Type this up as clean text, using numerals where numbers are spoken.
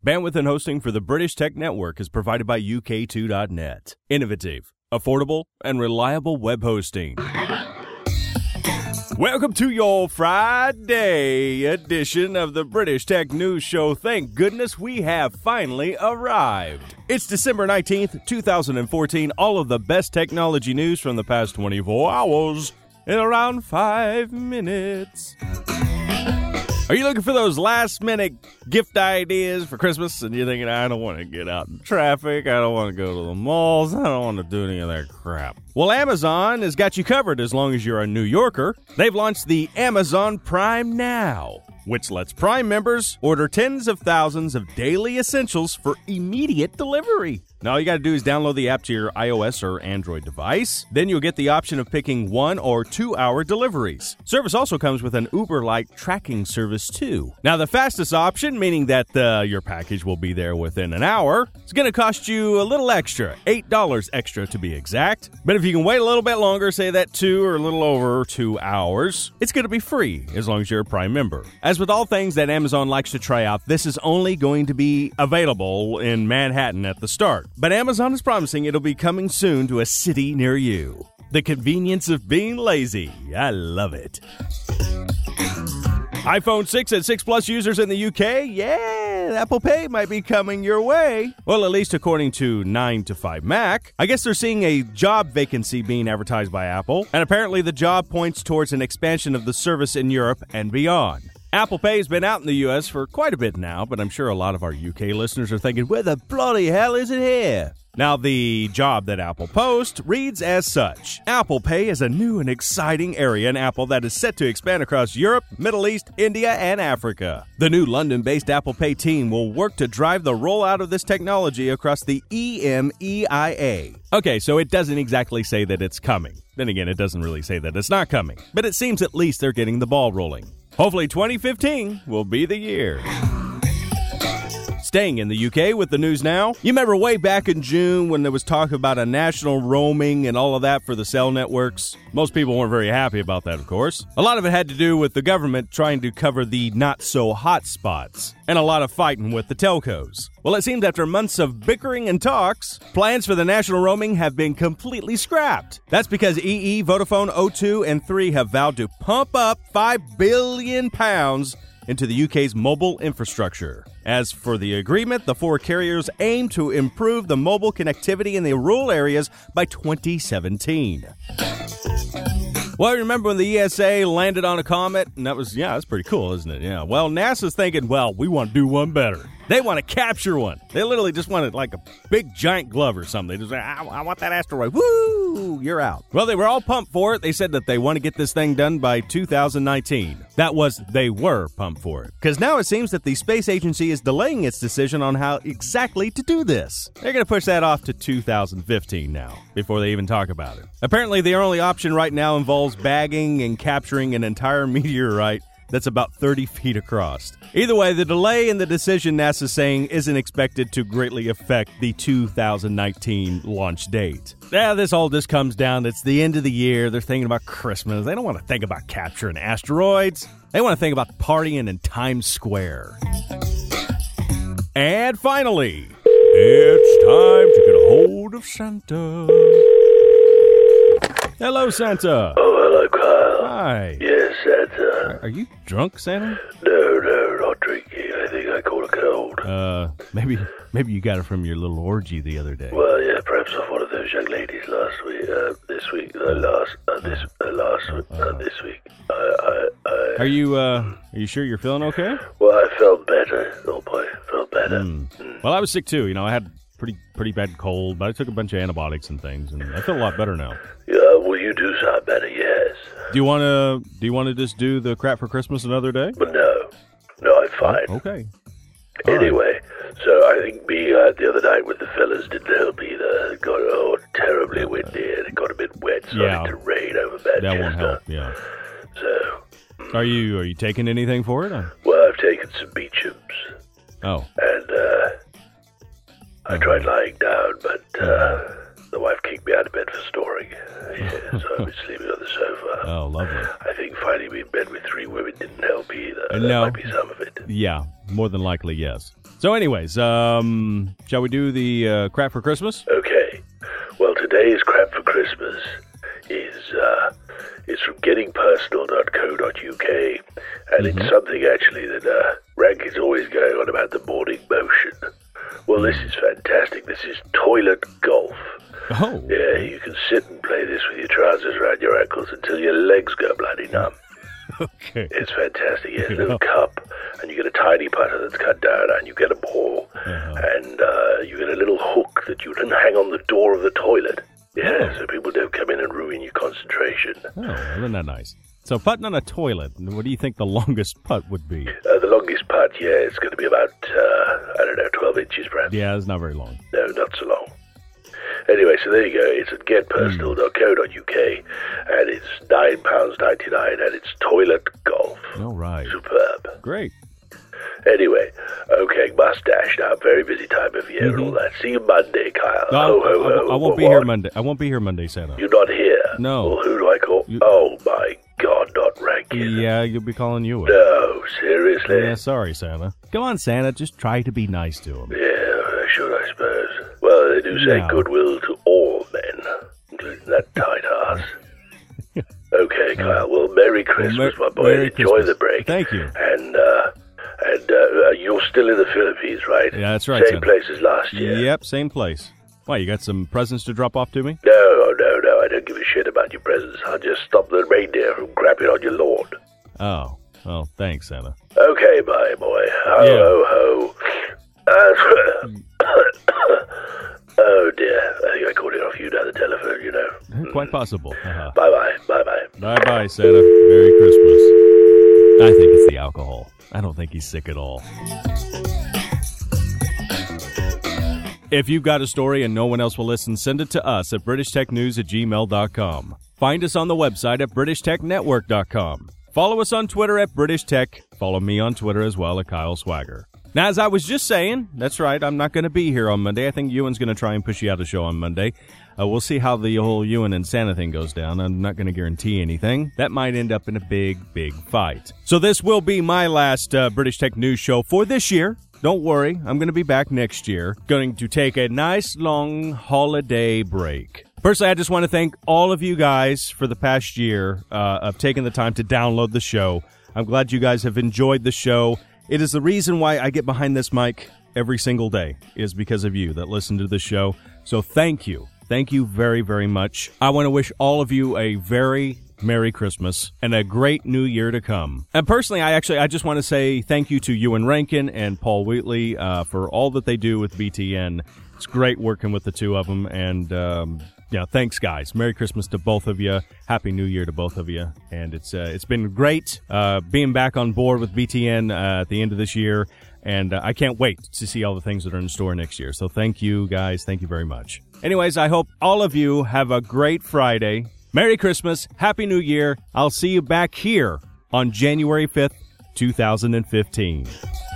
Bandwidth and hosting for the British Tech Network is provided by UK2.net. Innovative, affordable, and reliable web hosting. Welcome to your Friday edition of the British Tech News Show. Thank goodness we have finally arrived. It's December 19th, 2014. All of the best technology news from the past 24 hours in around 5 minutes. Are you looking for those last-minute gift ideas for Christmas? And you're thinking, I don't want to get out in traffic. I don't want to go to the malls. I don't want to do any of that crap. Well, Amazon has got you covered as long as you're a New Yorker. They've launched the Amazon Prime Now, which lets Prime members order tens of thousands of daily essentials for immediate delivery. Now, all you got to do is download the app to your iOS or Android device. Then you'll get the option of picking 1 or 2 hour deliveries. Service also comes with an Uber-like tracking service, too. Now, the fastest option, meaning that your package will be there within an hour, is going to cost you a little extra, $8 extra to be exact. But if you can wait a little bit longer, say that 2 or a little over 2 hours, it's going to be free as long as you're a Prime member. As with all things that Amazon likes to try out, this is only going to be available in Manhattan at the start. But Amazon is promising it'll be coming soon to a city near you. The convenience of being lazy. I love it. iPhone 6 and 6 Plus users in the UK? Yeah, Apple Pay might be coming your way. Well, at least according to 9to5Mac. I guess they're seeing a job vacancy being advertised by Apple. And apparently the job points towards an expansion of the service in Europe and beyond. Apple Pay has been out in the U.S. for quite a bit now, but I'm sure a lot of our UK listeners are thinking, where the bloody hell is it here? Now, the job that Apple posts reads as such. Apple Pay is a new and exciting area in Apple that is set to expand across Europe, Middle East, India, and Africa. The new London-based Apple Pay team will work to drive the rollout of this technology across the EMEIA. Okay, so it doesn't exactly say that it's coming. Then again, it doesn't really say that it's not coming. But it seems at least they're getting the ball rolling. Hopefully 2015 will be the year. Staying in the UK with the news now. You remember way back in June when there was talk about a national roaming and all of that for the cell networks? Most people weren't very happy about that, of course. A lot of it had to do with the government trying to cover the not-so-hot spots, and a lot of fighting with the telcos. Well, it seems after months of bickering and talks, plans for the national roaming have been completely scrapped. That's because EE, Vodafone, O2, and 3 have vowed to pump up £5 billion into the UK's mobile infrastructure. As for the agreement, the 4 carriers aim to improve the mobile connectivity in the rural areas by 2017. Well, remember when the ESA landed on a comet? And that's pretty cool, isn't it? Yeah. Well, NASA's thinking, we want to do one better. They want to capture one. They literally just want it like a big giant glove or something. They just say, I want that asteroid. Woo! You're out. Well, they were all pumped for it. They said that they want to get this thing done by 2019. They were pumped for it. Because now it seems that the space agency is delaying its decision on how exactly to do this. They're going to push that off to 2015 now, before they even talk about it. Apparently, their only option right now involves bagging and capturing an entire meteorite that's about 30 feet across. Either way, the delay in the decision, NASA's saying, isn't expected to greatly affect the 2019 launch date. This all just comes down, it's the end of the year, they're thinking about Christmas, they don't want to think about capturing asteroids, they want to think about partying in Times Square. And finally, it's time to get a hold of Santa. Hello, Santa. Oh, hello, Kyle. Hi. Yes, Santa. Are you drunk, Santa? No, not drinking. I think I caught a cold. Maybe you got it from your little orgy the other day. Well, yeah, perhaps off one of those young ladies last week. This week. Are you sure you're feeling okay? Well, I felt better. Oh boy, felt better. Well, I was sick too. I had pretty bad cold, but I took a bunch of antibiotics and things, and I feel a lot better now. Yeah, well, you do sound better. Yes. Do you want to just do the crap for Christmas another day? But no, I'm fine. Okay. Anyway, so I think being out the other night with the fellas didn't help either. It got terribly windy and it got a bit wet, started to rain over Manchester. That won't help. Yeah. So. Are you taking anything for it? Well, I've taken some Beechams. Oh. And I tried lying down, but The wife kicked me out of bed for snoring. Yeah, so I've been sleeping on the sofa. Oh, lovely. I think finding me in bed with 3 women didn't help either. That No. might be some of it. Yeah, more than likely, yes. So anyways, shall we do the crap for Christmas? Okay. Well, today's crap for Christmas is from gettingpersonal.co.uk, and it's something actually that Rank is always going on about the morning motion. Well, this is fantastic. This is toilet golf. Oh. Yeah, you can sit and play this with your trousers around your ankles until your legs go bloody numb. Okay. It's fantastic. You get a little cup, and you get a tiny putter that's cut down, and you get a ball, and you get a little hook that you can hang on the door of the toilet. Yeah, so people don't come in and ruin your concentration. Oh, isn't that nice? So putting on a toilet, what do you think the longest putt would be? The longest putt, yeah, it's going to be about, 12 inches perhaps. Yeah, it's not very long. No, not so long. Anyway, so there you go. It's at getpersonal.co.uk, and it's £9.99, and it's toilet golf. All right. Superb. Great. Anyway, okay, mustache now. Very busy time of year and all that. See you Monday, Kyle. Ho, ho, ho. I won't be here Monday. I won't be here Monday, Santa. You're not here? No. Well, who do I call? Oh, my God, not Rankin. Yeah, you'll be calling you in. No, seriously? Yeah, sorry, Santa. Come on, Santa. Just try to be nice to him. Yeah, I should, I suppose. Well, they do say goodwill to all men, including that tight ass. Okay, Kyle. Well, Merry Christmas, my boy. Merry Enjoy Christmas. the break. Thank you. And you're still in the Philippines, right? Yeah, that's right, Same Santa. place as last year. Yep, same place. Why, you got some presents to drop off to me? No, I don't give a shit about your presents. I'll just stop the reindeer from crapping on your lawn. Oh, well, thanks, Santa. Okay, bye, boy. Ho, ho, ho. Oh, dear. I think I called it off you down the telephone, you know. Quite possible. Bye-bye, bye-bye. Bye-bye, Santa. Merry Christmas. I think it's the alcohol. I don't think he's sick at all. If you've got a story and no one else will listen, send it to us at BritishTechNews@gmail.com. Find us on the website at BritishTechNetwork.com. Follow us on Twitter at BritishTech. Follow me on Twitter as well at Kyle Swagger. Now, as I was just saying, that's right, I'm not going to be here on Monday. I think Ewan's going to try and push you out a show on Monday. We'll see how the whole Ewan and Santa thing goes down. I'm not going to guarantee anything. That might end up in a big, big fight. So this will be my last British Tech News show for this year. Don't worry, I'm going to be back next year. Going to take a nice, long holiday break. Personally, I just want to thank all of you guys for the past year of taking the time to download the show. I'm glad you guys have enjoyed the show. It is the reason why I get behind this mic every single day, is because of you that listen to the show. So thank you. Thank you very, very much. I want to wish all of you a very Merry Christmas and a great new year to come. And personally, I just want to say thank you to Ewan Rankin and Paul Wheatley for all that they do with BTN. It's great working with the two of them. And thanks, guys. Merry Christmas to both of you. Happy New Year to both of you. And it's been great being back on board with BTN at the end of this year. And I can't wait to see all the things that are in store next year. So thank you, guys. Thank you very much. Anyways, I hope all of you have a great Friday. Merry Christmas. Happy New Year. I'll see you back here on January 5th, 2015.